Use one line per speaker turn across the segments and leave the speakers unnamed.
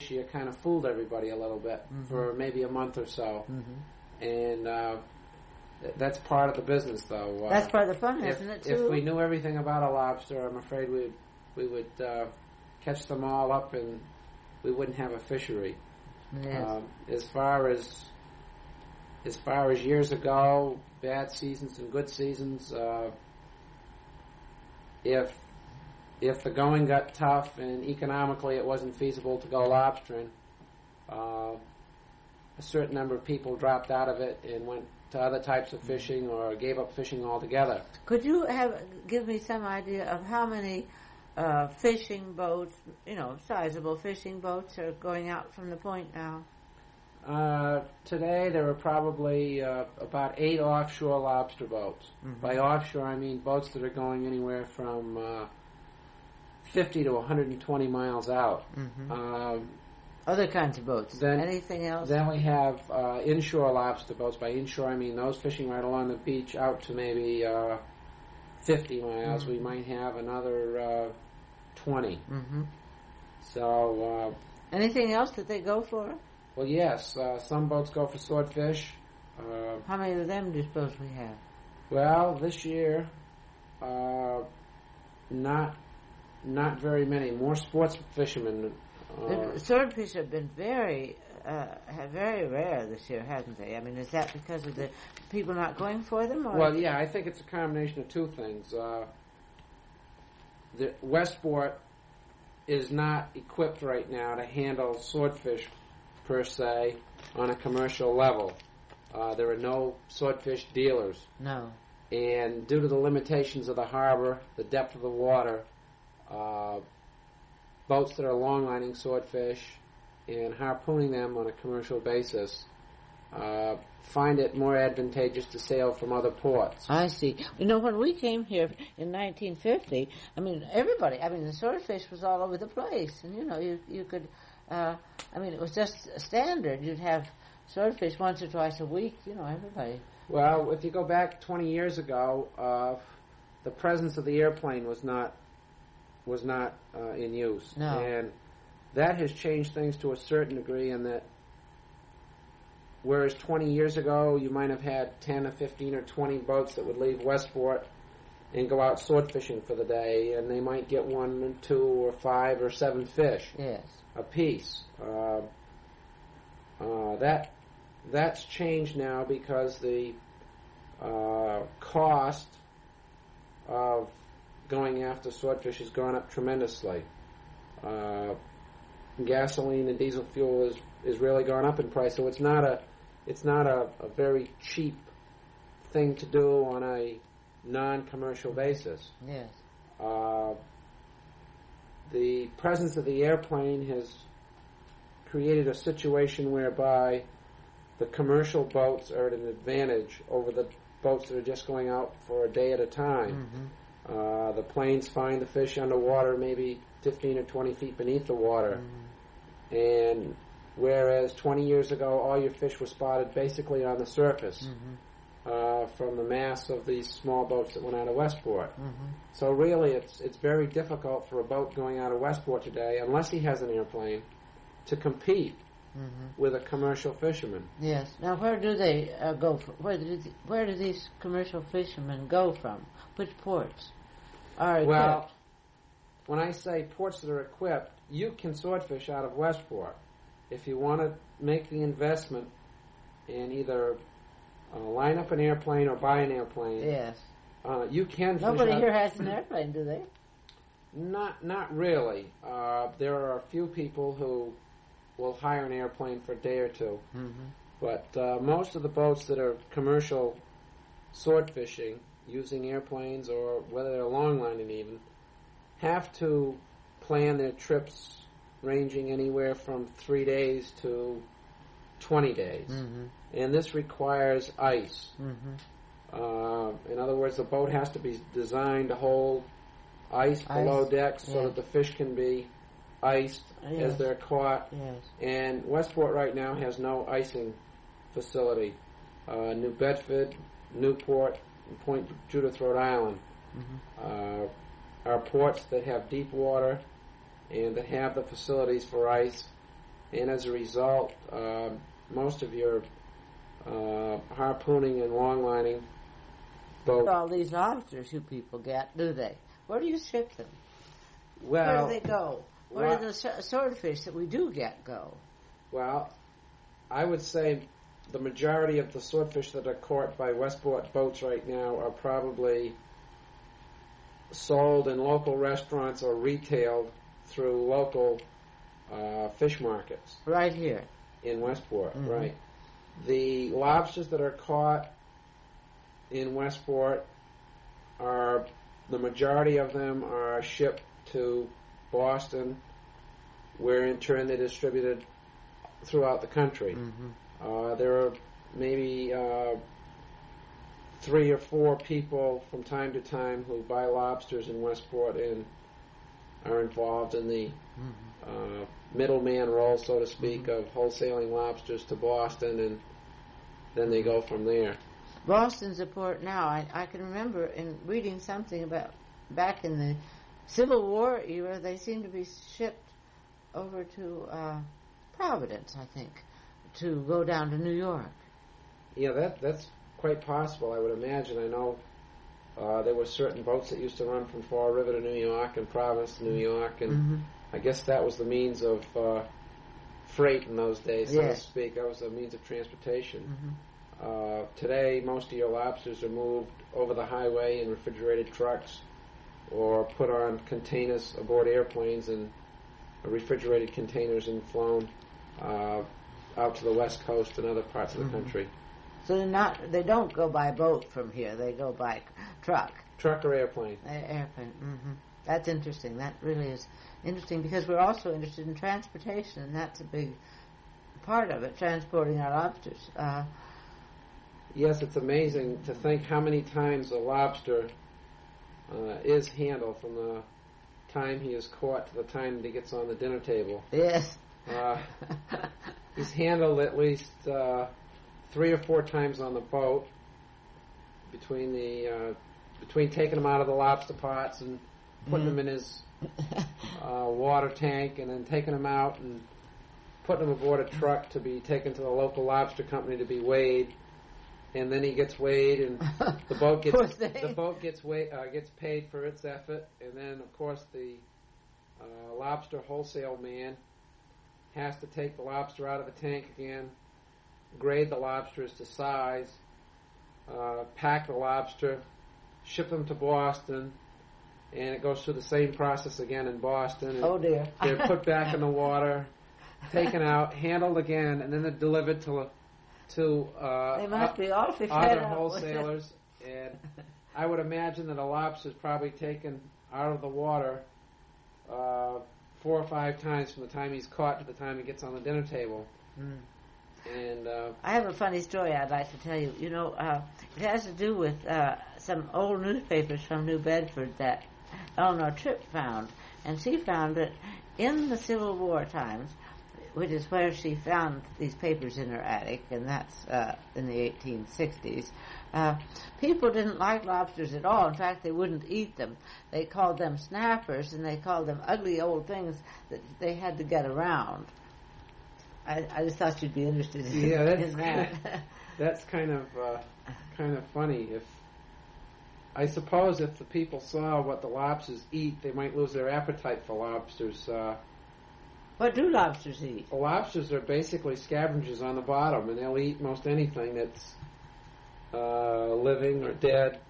this year kind of fooled everybody a little bit for maybe a month or so. And that's part of the business, though.
That's part of the fun, isn't it, too?
If we knew everything about a lobster, I'm afraid we would catch them all up and we wouldn't have a fishery.
Yes.
As far as years ago, bad seasons and good seasons, if the going got tough and economically it wasn't feasible to go lobstering, a certain number of people dropped out of it and went to other types of fishing or gave up fishing altogether.
Could you give me some idea of how many fishing boats, sizable fishing boats, are going out from the point now?
Today there are probably about 8 offshore lobster boats. By offshore I mean boats that are going anywhere from 50 to 120 miles out.
Other kinds of boats. Anything else?
Then we have inshore lobster boats. By inshore I mean those fishing right along the beach out to maybe 50 miles. We might have another 20. So
anything else that they go for?
Well, yes. Some boats go for swordfish.
How many of them do you suppose we have?
Well, this year, not very many. More sports fishermen.
Swordfish have been very rare this year, hasn't they? I mean, is that because of the people not going for them? Or?
Well, yeah, I think it's a combination of two things. The Westport is not equipped right now to handle swordfish per se on a commercial level. There are no swordfish dealers.
No.
And due to the limitations of the harbor, the depth of the water, boats that are long-lining swordfish and harpooning them on a commercial basis find it more advantageous to sail from other ports.
I see. When we came here in 1950, the swordfish was all over the place. And, you could, it was just standard. You'd have swordfish once or twice a week, everybody.
Well, if you go back 20 years ago, the presence of the airplane was not in use.
No.
And that has changed things to a certain degree in that whereas 20 years ago you might have had 10 or 15 or 20 boats that would leave Westport and go out sword fishing for the day, and they might get 1 or 2 or 5 or 7 fish a piece. That's changed now because the cost of going after swordfish has gone up tremendously. Gasoline and diesel fuel is really gone up in price, so it's not a very cheap thing to do on a non-commercial basis.
Yes.
The presence of the airplane has created a situation whereby the commercial boats are at an advantage over the boats that are just going out for a day at a time. The planes find the fish underwater, maybe 15 or 20 feet beneath the water. And whereas 20 years ago all your fish were spotted basically on the surface from the mass of these small boats that went out of Westport. So really it's very difficult for a boat going out of Westport today, unless he has an airplane, to compete with a commercial fisherman.
Yes. Now where do they go from? Where do these commercial fishermen go from? Which ports are equipped?
Well, when I say ports that are equipped, you can swordfish out of Westport. If you want to make the investment and line up an airplane or buy an airplane,
yes,
you can fish.
Nobody here has an airplane, do they?
Not really. There are a few people who will hire an airplane for a day or two. But most of the boats that are commercial sword fishing using airplanes, or whether they're long lining even, have to plan their trips ranging anywhere from 3 days to 20 days. And this requires ice. In other words, the boat has to be designed to hold ice below decks so that the fish can be iced as they're caught. And Westport right now has no icing facility. New Bedford, Newport, and Point Judith, Rhode Island are ports that have deep water and that have the facilities for ice. and as a result, most of your harpooning and longlining boats.
All these lobsters you people get, do they? Where do you ship them?
Well,
where do they go? Where do the swordfish that we do get go?
Well, I would say the majority of the swordfish that are caught by Westport boats right now are probably sold in local restaurants or retailed through local fish markets.
Right here.
In Westport, right. The lobsters that are caught in Westport the majority of them are shipped to Boston, where in turn they're distributed throughout the country. There are maybe 3 or 4 people from time to time who buy lobsters in Westport and are involved in the middleman role, so to speak, of wholesaling lobsters to Boston, and then they go from there.
Boston's a port now. I can remember in reading something about back in the Civil War era, they seemed to be shipped over to Providence, I think, to go down to New York.
Yeah, that's quite possible, I would imagine. I know there were certain boats that used to run from Fall River to New York and Providence to New York, and I guess that was the means of freight in those days, so to speak. That was a means of transportation. Today, most of your lobsters are moved over the highway in refrigerated trucks or put on containers aboard airplanes and refrigerated containers and flown out to the West Coast and other parts of the country.
So they don't go by boat from here. They go by truck.
Truck or airplane.
Airplane. That's interesting. That really is interesting because we're also interested in transportation, and that's a big part of it, transporting our lobsters.
Yes, it's amazing to think how many times a lobster is handled from the time he is caught to the time that he gets on the dinner table.
Yes.
He's handled at least 3 or 4 times on the boat between taking him out of the lobster pots and putting him in his water tank, and then taking him out and putting him aboard a truck to be taken to the local lobster company to be weighed. And then he gets weighed, and the boat gets paid for its effort. And then, of course, the lobster wholesale man has to take the lobster out of the tank again, grade the lobsters to size, pack the lobster, ship them to Boston, and it goes through the same process again in Boston. And
oh dear!
They're put back in the water, taken out, handled again, and then they're delivered to
they must be awfully fed
other
up
wholesalers. And I would imagine that a lobster is probably taken out of the water 4 or 5 times from the time he's caught to the time he gets on the dinner table. And
I have a funny story I'd like to tell you. You know, it has to do with some old newspapers from New Bedford that Eleanor Tripp found. And she found that in the Civil War times, which is where she found these papers in her attic, and that's in the 1860s, people didn't like lobsters at all. In fact, they wouldn't eat them. They called them snappers, and they called them ugly old things that they had to get around. I just thought you'd be interested in that.
That's kind of funny. I suppose if the people saw what the lobsters eat, they might lose their appetite for lobsters.
What do lobsters eat?
Lobsters are basically scavengers on the bottom, and they'll eat most anything that's living or dead.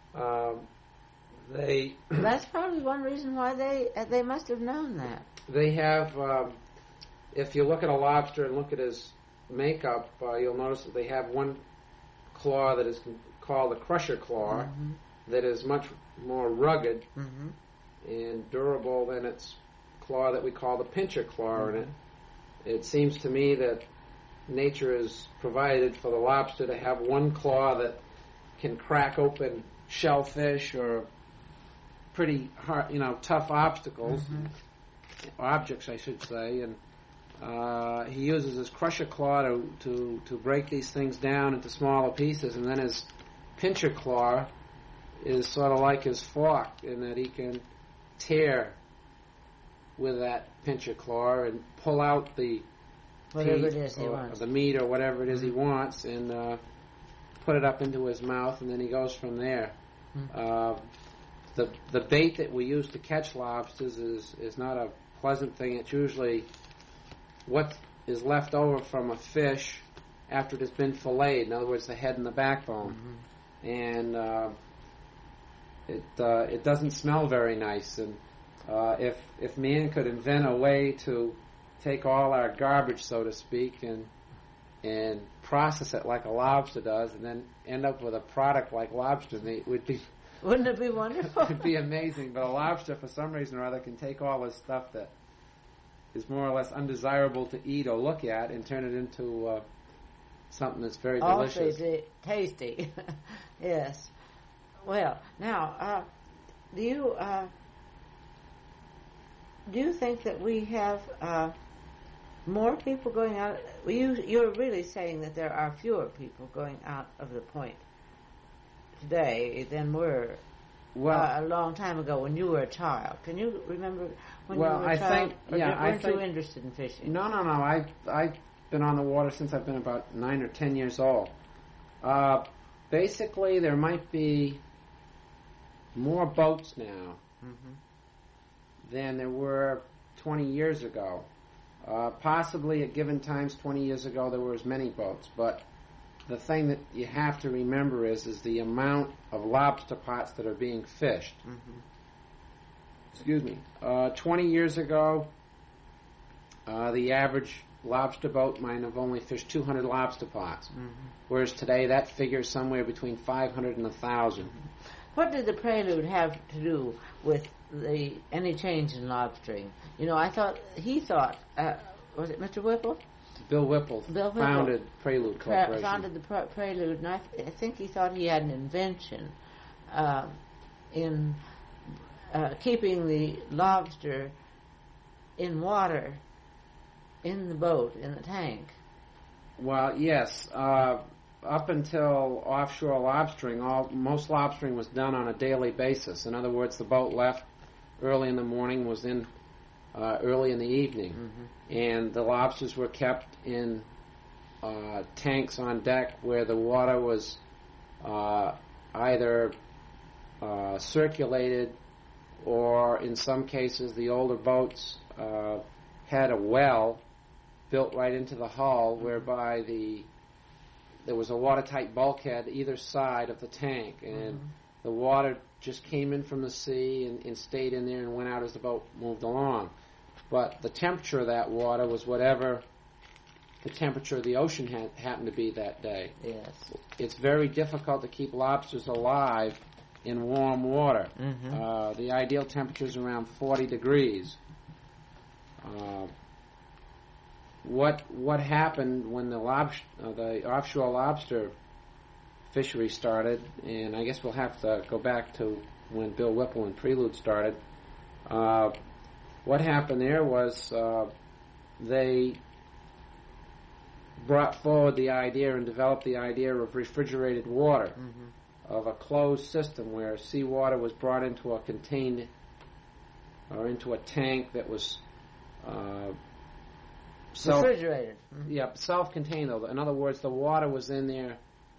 That's probably one reason why they must have known that.
They have. If you look at a lobster and look at his makeup, you'll notice that they have one claw that is called the crusher claw, that is much more rugged and durable than its claw that we call the pincher claw. And it seems to me that nature has provided for the lobster to have one claw that can crack open shellfish or pretty hard, tough objects, I should say, and he uses his crusher claw to break these things down into smaller pieces, and then his pincher claw is sort of like his fork in that he can tear with that pincher claw and pull out the
Whatever
teeth
it is he
or
wants.
the meat or whatever it is he wants, and put it up into his mouth, and then he goes from there. The bait that we use to catch lobsters is not a pleasant thing. It's usually what is left over from a fish after it has been filleted. In other words, the head and the backbone, and it doesn't smell very nice. And if man could invent a way to take all our garbage, so to speak, and process it like a lobster does, and then end up with a product like lobster meat,
wouldn't it be wonderful?
It'd be amazing. But a lobster, for some reason or other, can take all this stuff that is more or less undesirable to eat or look at and turn it into something that's very delicious.
Tasty. Yes. Well, now, do you think that we have more people going out? You're really saying that there are fewer people going out of the point today than were a long time ago when you were a child. Can you remember when you were a child? Weren't you interested in fishing?
No. I've been on the water since I've been about 9 or 10 years old. Basically, there might be more boats now than there were 20 years ago. Possibly at given times 20 years ago there were as many boats, but the thing that you have to remember is the amount of lobster pots that are being fished. Excuse me. 20 years ago, the average lobster boat might have only fished 200 lobster pots, whereas today that figure is somewhere between 500 and 1,000.
What did the Prelude have to do with any change in lobstering? You know, he thought, was it Mr. Whipple?
Bill Whipple founded Prelude Corporation.
Founded the Prelude, and I think he thought he had an invention in keeping the lobster in water, in the boat, in the tank.
Well, yes. Up until offshore lobstering, most lobstering was done on a daily basis. In other words, the boat left early in the morning, was in early in the evening, and the lobsters were kept in tanks on deck where the water was either circulated, or in some cases the older boats had a well built right into the hull, whereby there was a watertight bulkhead either side of the tank, and the water just came in from the sea and stayed in there and went out as the boat moved along. But the temperature of that water was whatever the temperature of the ocean happened to be that day.
Yes.
It's very difficult to keep lobsters alive in warm water. The ideal temperature is around 40 degrees. What happened when the offshore lobster fishery started, and I guess we'll have to go back to when Bill Whipple and Prelude started. What happened there was they brought forward the idea and developed the idea of refrigerated water, of a closed system where seawater was brought into a contained or into a tank that was
refrigerated.
Yeah, self-contained though. In other words, the water was in there,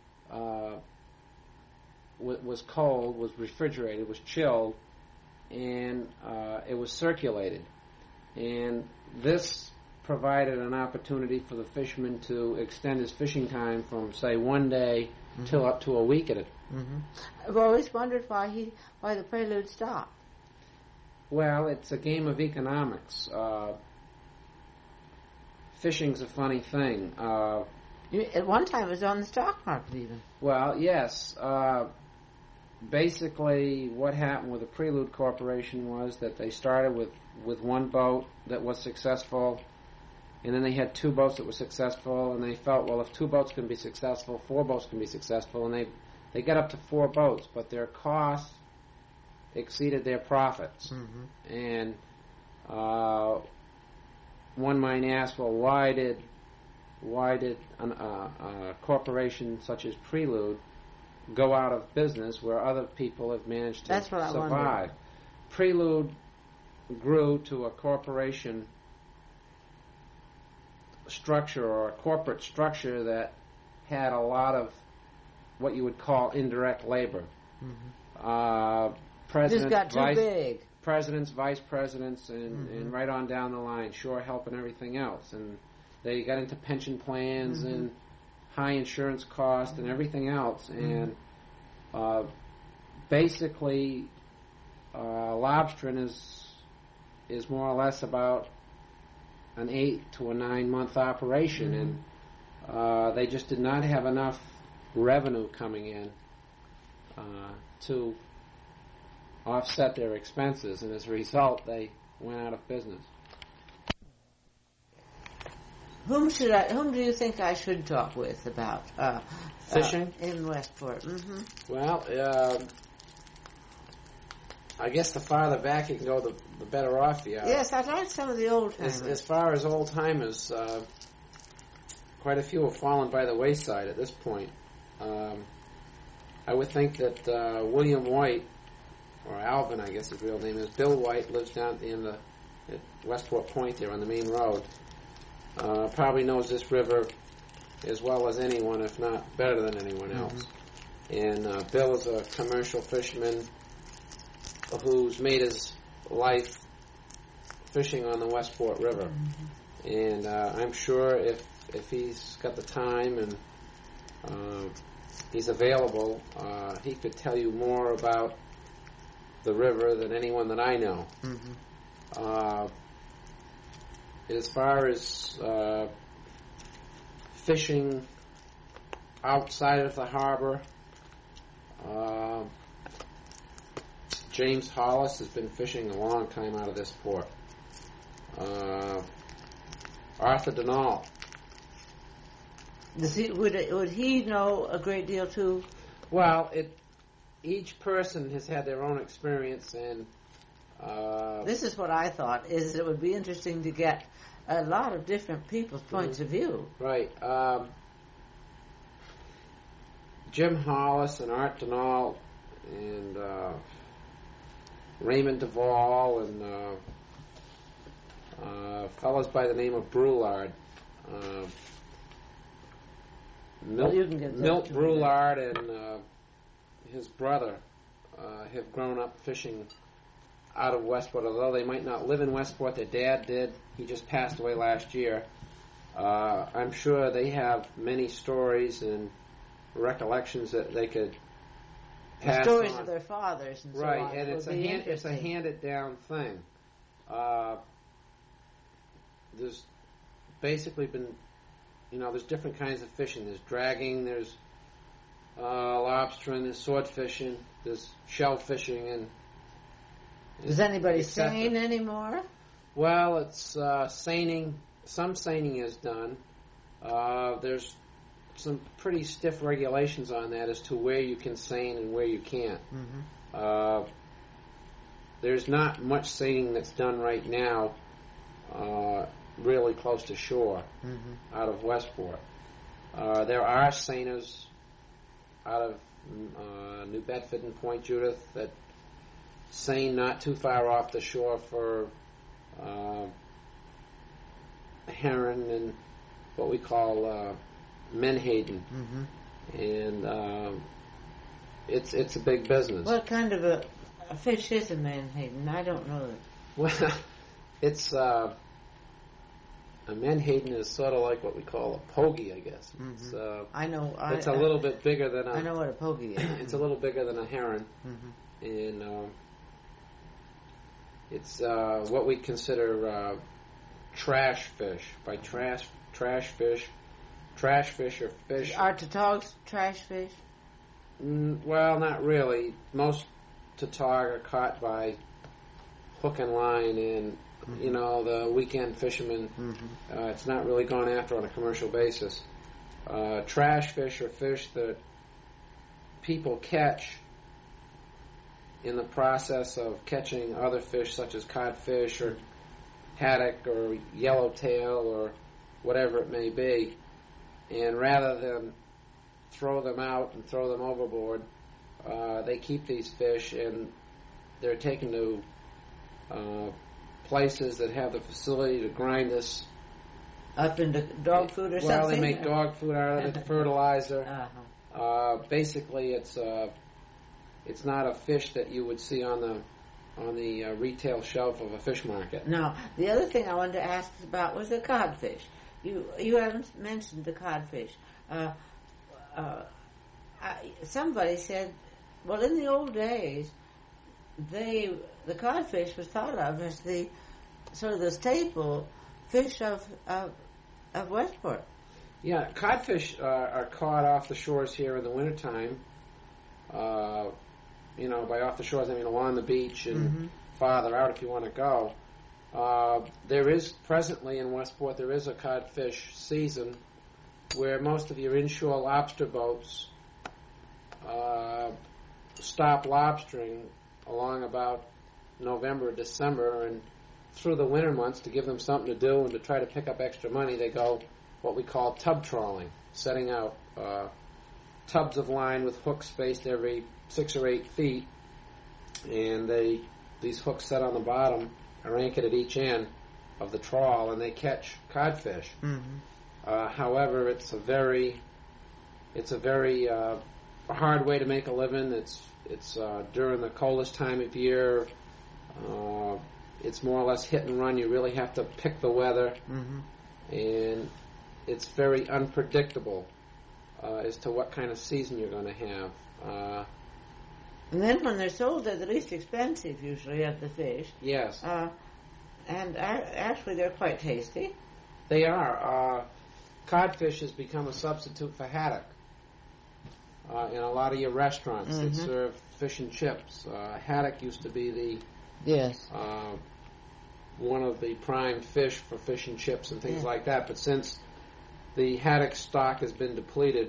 was cold, was refrigerated, was chilled, and it was circulated. And this provided an opportunity for the fisherman to extend his fishing time from, say, one day till up to a week at it.
I've always wondered why the Prelude stopped.
Well, it's a game of economics. Fishing's a funny thing.
At one time it was on the stock market even.
Well, yes. Basically, what happened with the Prelude Corporation was that they started with one boat that was successful, and then they had two boats that were successful, and they felt, well, if two boats can be successful, four boats can be successful, and they got up to four boats, but their costs exceeded their profits. And one might ask, well, why did a corporation such as Prelude go out of business where other people have managed to survive? Prelude grew to a corporation structure or a corporate structure that had a lot of what you would call indirect labor.
This got too big.
Presidents, vice presidents, and right on down the line, Shore Help and everything else. And they got into pension plans and high insurance costs and everything else. And basically, Lobstron is more or less about an 8 to a 9 month operation, and they just did not have enough revenue coming in to offset their expenses, and as a result, they went out of business.
Whom do you think I should talk with about
fishing
in Westport?
Well, I guess the farther back you can go, the better off you are.
Yes, I'd like some of the old timers.
As far as old timers, quite a few have fallen by the wayside at this point. I would think that William White, or Alvin, I guess his real name is, Bill White, lives down at the end at Westport Point there on the main road. Probably knows this river as well as anyone, if not better than anyone else. And Bill is a commercial fisherman who's made his life fishing on the Westport River. And I'm sure if he's got the time and he's available, he could tell you more about the river than anyone that I know. As far as fishing outside of the harbor, James Hollis has been fishing a long time out of this port. Arthur Denal.
Would he know a great deal too?
Well, each person has had their own experience, and
this is what I thought, is it would be interesting to get a lot of different people's points of view.
Right. Jim Hollis and Art Denal and Raymond Duvall and fellows by the name of Brulard. Milt Brulard and his brother have grown up fishing out of Westport. Although they might not live in Westport, their dad did. He just passed away last year. I'm sure they have many stories and recollections that they could pass
stories
on.
of their fathers and so
right,
on.
And it's a handed down thing. There's basically been, there's different kinds of fishing. There's dragging, there's lobstering, there's sword fishing, there's shell fishing, and
does anybody seine anymore?
Well, it's seining. Some seining is done. There's some pretty stiff regulations on that as to where you can seine and where you can't. There's not much seining that's done right now really close to shore out of Westport. There are seiners out of New Bedford and Point Judith that seine not too far off the shore for heron and what we call menhaden, and it's a big business.
What kind of a fish is a menhaden? I don't know it.
Well, it's a menhaden is sort of like what we call a pogie, I guess. It's,
I know.
It's a little bit bigger than
I know what a pogie is.
It's a little bigger than a heron, and it's what we consider trash fish. By trash fish are fish.
Are tautags trash fish?
Well, not really. Most tautog are caught by hook and line and the weekend fishermen. It's not really gone after on a commercial basis. Trash fish are fish that people catch in the process of catching other fish such as codfish or haddock or yellowtail or whatever it may be, and rather than throw them out and throw them overboard, they keep these fish and they're taken to places that have the facility to grind this
Up into dog food or something?
Well, they make dog food out of it, fertilizer.
Uh-huh.
Basically, it's not a fish that you would see on the retail shelf of a fish market.
No. The other thing I wanted to ask about was the codfish. You haven't mentioned the codfish. Somebody said, well, in the old days, the codfish was thought of as the sort of the staple fish of Westport.
Yeah, codfish are caught off the shores here in the wintertime. By off the shores, I mean along the beach and farther out if you want to go. There is presently in Westport, there is a codfish season where most of your inshore lobster boats stop lobstering along about November or December, and through the winter months, to give them something to do and to try to pick up extra money, they go what we call tub trawling, setting out tubs of line with hooks spaced every 6 or 8 feet, and these hooks set on the bottom are anchored at each end of the trawl, and they catch codfish. However, it's a very hard way to make a living. It's during the coldest time of year. It's more or less hit and run. You really have to pick the weather, and it's very unpredictable as to what kind of season you're going to have.
And then when they're sold, they're the least expensive usually of the fish.
Yes.
And actually they're quite tasty.
They are. Codfish has become a substitute for haddock. In a lot of your restaurants that serve fish and chips. Haddock used to be one of the prime fish for fish and chips and things like that. But since the haddock stock has been depleted,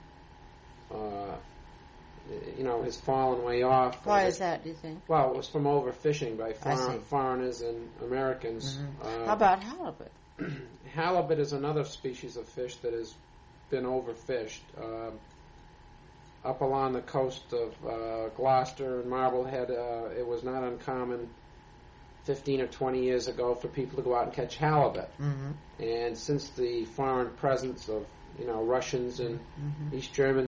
has fallen way off.
Why is that, do you think?
Well, it was from overfishing by foreigners and Americans.
How about halibut?
Halibut is another species of fish that has been overfished. Up along the coast of Gloucester and Marblehead, it was not uncommon 15 or 20 years ago for people to go out and catch halibut. And since the foreign presence of Russians and East Germans